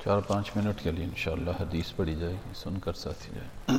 4-5 minute کے لیے انشاءاللہ حدیث پڑھی جائے گی، سن کر ساتھی جائے.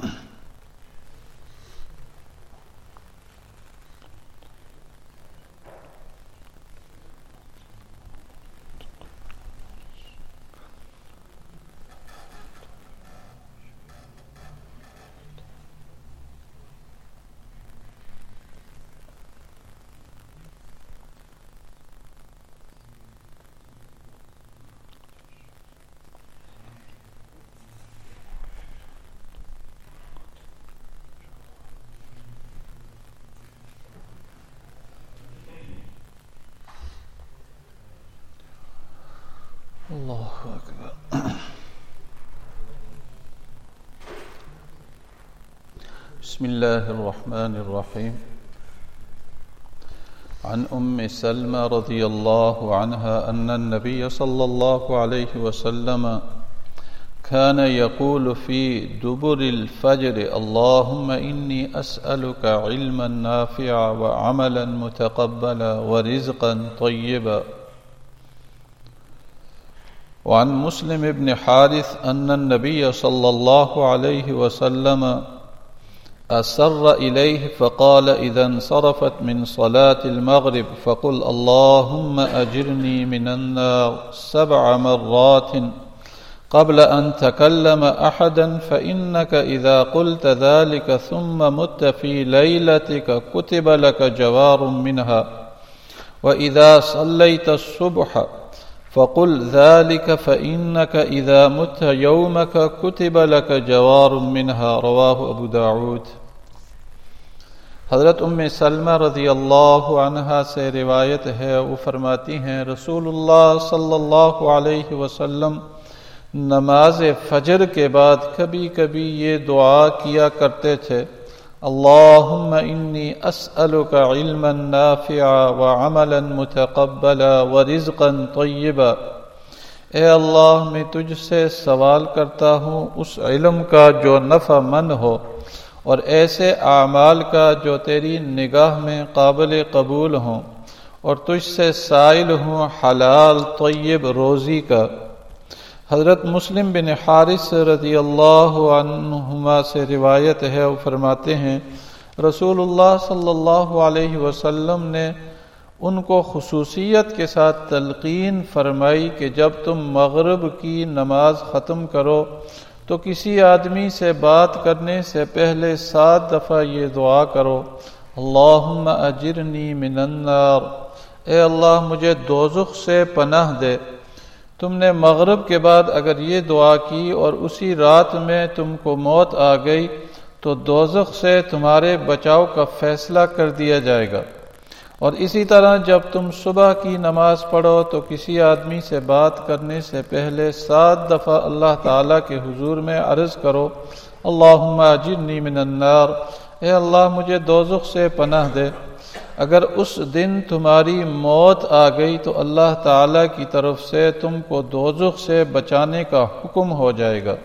اللہ اکبر. بسم اللہ الرحمن الرحیم. عن سلمى رضی اللہ عنہا ان النبی صلی اللہ علیہ وسلم كان يقول في دبر الفجر اللهم إني أسألك علما نافعا وعملا متقبلا ورزقا طيبا. وعن مسلم بن حارث أن النبي صلى الله عليه وسلم أسر إليه فقال إذا انصرفت من صلاة المغرب فقل اللهم أجرني من النار 7 مرات قبل أن تكلم أحدا فإنك إذا قلت ذلك ثم مت في ليلتك كتب لك جوار منها وإذا صليت الصبح فقل ذلك فإنك إذا مت يومك كتب لك جوار منها. رواه ابو داود. حضرت سلمہ رضی اللہ عنہا سے روایت ہے، وہ فرماتی ہیں رسول اللہ صلی اللہ علیہ وسلم نماز فجر کے بعد کبھی کبھی یہ دعا کیا کرتے تھے، اللہم انی اسألک علما نافعا وعملا متقبلا ورزقا طیبا. اے اللہ میں تجھ سے سوال کرتا ہوں اس علم کا جو نفع مند ہو اور ایسے اعمال کا جو تیری نگاہ میں قابل قبول ہوں، اور تجھ سے سائل ہوں حلال طیب روزی کا. حضرت مسلم بن حارث رضی اللہ عنہما سے روایت ہے، وہ فرماتے ہیں رسول اللہ صلی اللہ علیہ وسلم نے ان کو خصوصیت کے ساتھ تلقین فرمائی کہ جب تم مغرب کی نماز ختم کرو تو کسی آدمی سے بات کرنے سے پہلے 7 دفعہ یہ دعا کرو، اللہم اجرنی من النار، اے اللہ مجھے دوزخ سے پناہ دے. تم نے مغرب کے بعد اگر یہ دعا کی اور اسی رات میں تم کو موت آ گئی تو دوزخ سے تمہارے بچاؤ کا فیصلہ کر دیا جائے گا. اور اسی طرح جب تم صبح کی نماز پڑھو تو کسی آدمی سے بات کرنے سے پہلے 7 دفعہ اللہ تعالیٰ کے حضور میں عرض کرو، اللہم اجرنی من النار، اے اللہ مجھے دوزخ سے پناہ دے. اگر اس دن تمہاری موت آ گئی تو اللہ تعالیٰ کی طرف سے تم کو دوزخ سے بچانے کا حکم ہو جائے گا.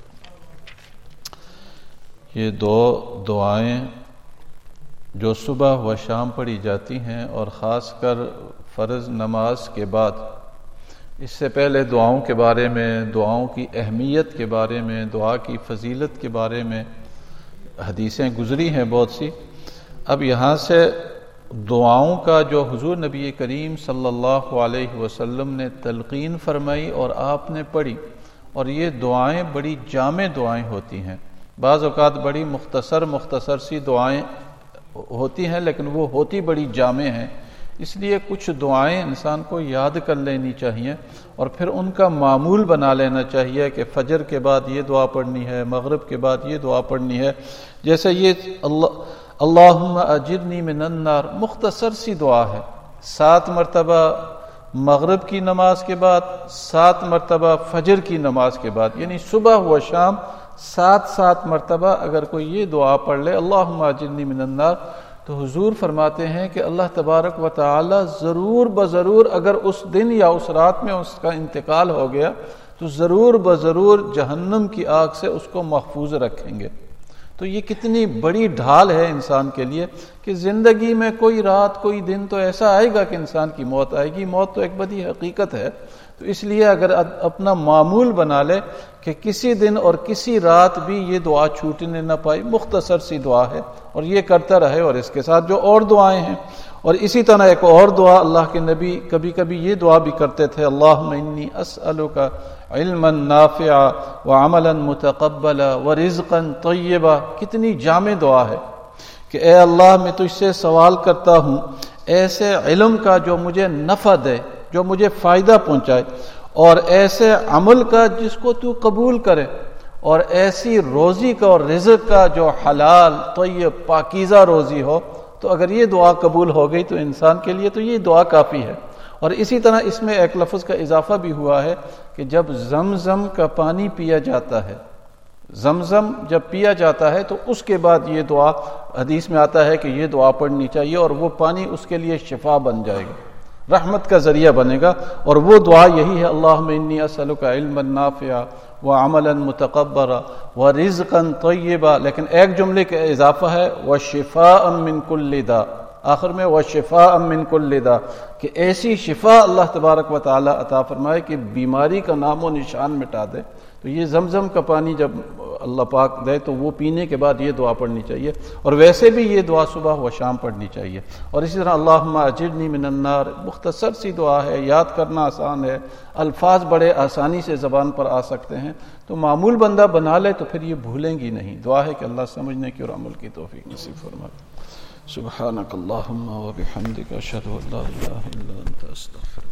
یہ 2 دعائیں جو صبح و شام پڑھی جاتی ہیں اور خاص کر فرض نماز کے بعد، اس سے پہلے دعاؤں کے بارے میں، دعاؤں کی اہمیت کے بارے میں، دعا کی فضیلت کے بارے میں حدیثیں گزری ہیں بہت سی. اب یہاں سے دعاؤں کا جو حضور نبی کریم صلی اللہ علیہ وسلم نے تلقین فرمائی اور آپ نے پڑھی، اور یہ دعائیں بڑی جامع دعائیں ہوتی ہیں. بعض اوقات بڑی مختصر سی دعائیں ہوتی ہیں لیکن وہ ہوتی بڑی جامع ہیں. اس لیے کچھ دعائیں انسان کو یاد کر لینی چاہیے اور پھر ان کا معمول بنا لینا چاہیے کہ فجر کے بعد یہ دعا پڑھنی ہے، مغرب کے بعد یہ دعا پڑھنی ہے. جیسے یہ اللہم اجرنی من النار مختصر سی دعا ہے، 7 مرتبہ مغرب کی نماز کے بعد، 7 مرتبہ فجر کی نماز کے بعد، یعنی صبح و شام 7 مرتبہ اگر کوئی یہ دعا پڑھ لے اللہم اجرنی من النار، تو حضور فرماتے ہیں کہ اللہ تبارک و تعالی ضرور بضرور اگر اس دن یا اس رات میں اس کا انتقال ہو گیا تو ضرور بضرور جہنم کی آگ سے اس کو محفوظ رکھیں گے. تو یہ کتنی بڑی ڈھال ہے انسان کے لیے کہ زندگی میں کوئی رات کوئی دن تو ایسا آئے گا کہ انسان کی موت آئے گی. موت تو ایک بڑی حقیقت ہے. تو اس لیے اگر اپنا معمول بنا لے کہ کسی دن اور کسی رات بھی یہ دعا چھوٹنے نہ پائے, مختصر سی دعا ہے, اور یہ کرتا رہے, اور اس کے ساتھ جو اور دعائیں ہیں. اور اسی طرح ایک اور دعا اللہ کے نبی کبھی کبھی یہ دعا بھی کرتے تھے, اللہم انی اسألک علما نافعا وعملا متقبلا ورزقا طیبا. کتنی جامع دعا ہے کہ اے اللہ میں تجھ سے سوال کرتا ہوں ایسے علم کا جو مجھے نفع دے, جو مجھے فائدہ پہنچائے, اور ایسے عمل کا جس کو تو قبول کرے, اور ایسی روزی کا اور رزق کا جو حلال طیب پاکیزہ روزی ہو. تو اگر یہ دعا قبول ہو گئی تو انسان کے لیے تو یہ دعا کافی ہے. اور اسی طرح اس میں ایک لفظ کا اضافہ بھی ہوا ہے کہ جب زمزم کا پانی پیا جاتا ہے, زمزم جب پیا جاتا ہے تو اس کے بعد یہ دعا, حدیث میں آتا ہے کہ یہ دعا پڑھنی چاہیے, اور وہ پانی اس کے لیے شفا بن جائے گا, رحمت کا ذریعہ بنے گا. اور وہ دعا یہی ہے, اللہم انی اسألک علما نافعا وعملا متقبلا ورزقا طیبا. لیکن ایک جملے کا اضافہ ہے, وشفاء من کل داء, آخر میں وشفاء من کل داء, کہ ایسی شفا اللہ تبارک و تعالی عطا فرمائے کہ بیماری کا نام و نشان مٹا دے. تو یہ زمزم کا پانی جب اللہ پاک دے تو وہ پینے کے بعد یہ دعا پڑھنی چاہیے, اور ویسے بھی یہ دعا صبح و شام پڑھنی چاہیے. اور اسی طرح اللہم اجرنی من النار, مختصر سی دعا ہے, یاد کرنا آسان ہے, الفاظ بڑے آسانی سے زبان پر آ سکتے ہیں. تو معمول بندہ بنا لے تو پھر یہ بھولیں گی نہیں. دعا ہے کہ اللہ سمجھنے کی اور عمل کی توفیق نصیب فرمائے. سبحانک اللہم و بحمدک اشہد ان لا الہ الا انت استغفرک.